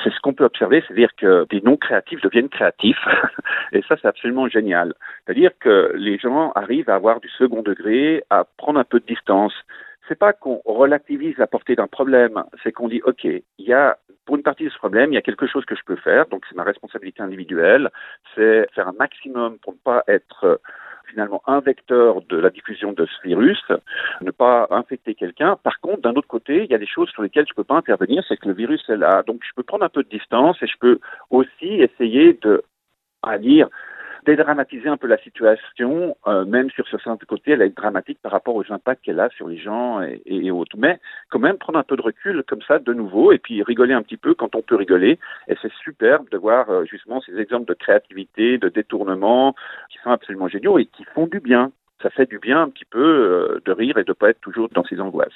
c'est ce qu'on peut observer, c'est-à-dire que des non-créatifs deviennent créatifs, et ça, c'est absolument génial. C'est-à-dire que les gens arrivent à avoir du second degré, à prendre un peu de distance. C'est pas qu'on relativise la portée d'un problème, c'est qu'on dit, OK, il y a, pour une partie de ce problème, il y a quelque chose que je peux faire, donc c'est ma responsabilité individuelle, c'est faire un maximum pour ne pas être finalement un vecteur de la diffusion de ce virus, ne pas infecter quelqu'un. Par contre, d'un autre côté, il y a des choses sur lesquelles je ne peux pas intervenir, c'est que le virus est là. Donc, je peux prendre un peu de distance et je peux aussi essayer de, à dire, dédramatiser un peu la situation, même sur ce certain côté, elle est dramatique par rapport aux impacts qu'elle a sur les gens et autres. Mais quand même prendre un peu de recul comme ça de nouveau et puis rigoler un petit peu quand on peut rigoler. Et c'est superbe de voir justement ces exemples de créativité, de détournement qui sont absolument géniaux et qui font du bien. Ça fait du bien un petit peu de rire et de ne pas être toujours dans ces angoisses.